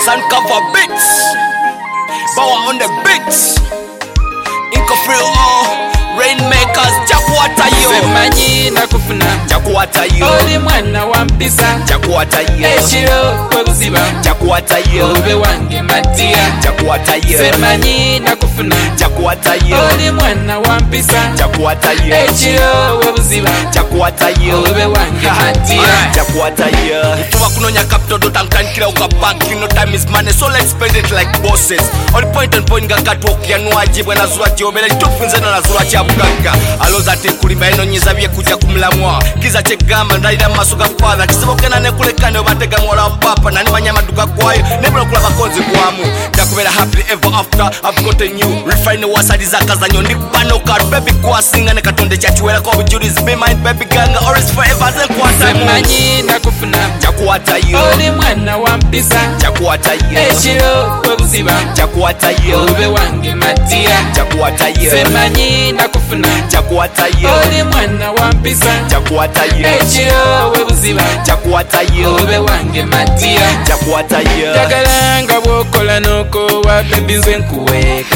Sun cover beats, power on the beats. Inco free rainmakers, Jakuata yo. Semanyi nakufuna, Jakuata yo. oli mwana wampisa, Jakuata yo. ekiro kwebuziba, Jakuata yo. obe wange matia. Jakuata yo. Semanyi nakufuna, Jakuata yo. oli mwana wampisa, Jakuata yo. ekiro webuziba, Jakuata yo. obe wange matia. Jakuata yo. Tuwa kunonya capital dotankira uka bank. No time is money, so let's spend it like bosses. On point and point ngakatwoku yanuaji bwena zula jobela itofunzena na zula chabugaga. Aloza te kulimba eno nyiza bye kuja kumulamwa. Kiza chegamba ndalira masuka father. Kisibokena ne kulekane obatega mwola papa nani manyama duka kwayo. Nebula kula bakozi kwamu. Ndakubera happily ever after I've gotten you. Refine wasadi zaka za nyondi bano card baby kwa singa ne katonde chachiwela kwa bujuris be mine baby ganga always forever then kwa time. Semanyi nakufuna, Jakuata yo. oli mwana wampisa, Jakuata yo. ekiro webuziba, Jakuata yo. obe wange matia. Jakuata yo. Semanyi nakufuna, Jakuata yo. oli mwana wampisa, Jakuata yo. ekiro webuziba, Jakuata yo. obe wange matia. Jakuata yo. Jagala nga bwokola n'okoowa bebi nze nkuweeka,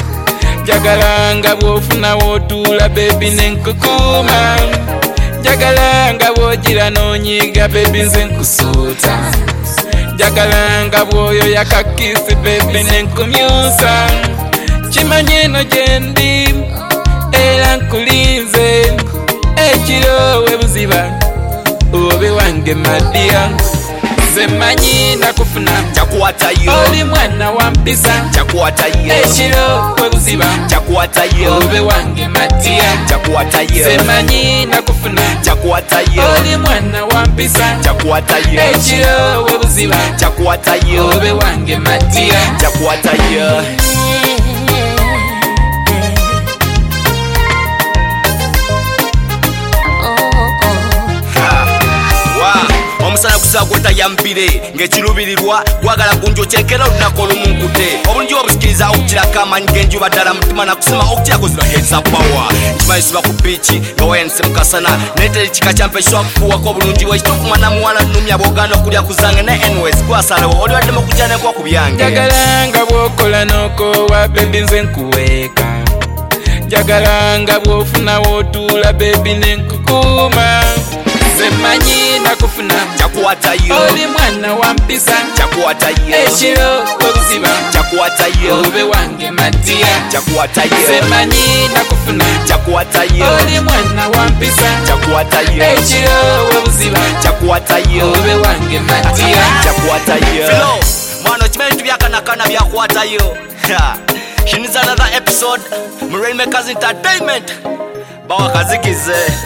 jagala nga bwofuna wootuula bebi nenkukuuma, jagala nga bwogira n'onyiiga bebi nze nkusuuta, jagala nga bwoyoya kakisi bebi nenkumyusa. Kimanyi eno gyendi era nkulinze, ekiro webuziba obe wange madia. Semanyi nakufuna, Jakuata yo. oli mwana wampisa, Jakuata yo. ekiro webuziba, Jakuata yo. obe wange matia. Jakuata yo. Semanyi nakufuna, Jakuata yo. oli mwana wampisa, Jakuata yo. ekiro webuziba, Jakuata yo. obe wange matia. Jakuata yo. Omusana kusagota yambire ngekirubirirwa gwagala kunjo chekera lunako lumunkute obunji obusikiriza okukira kamanyi genjuba ddala mutima nakusema okukira kozira heads up power kimayisiba ku bichi ngawayanise mukasana neteri kika kyampeswa kufuwako obulungi bwekituufu mwana muwala nnumya bwoganda okulya kuzange ne NWS gwasalawo oli waddemu okujanekwa ku byange. Jagala nga bwokola n'okoowa bebi nze nkuweeka, jagala nga bwofuna wootuula bebi nenkukuuma. Semanyi nakufuna, Jakuata yo. oli mwana wampisa, Jakuata yo. ekiro webuziba, Jakuata yo. obe wange matia. Jakuata yo. Semanyi nakufuna, Jakuata yo. oli mwana wampisa, Jakuata yo. ekiro webuziba, Jakuata yo. obe wange matia. Jakuata yo. Flow, mwana okimanyi tubyakanakana byakwata yo. She needs another episode. Rainmakers Entertainment. Bawa kazikize.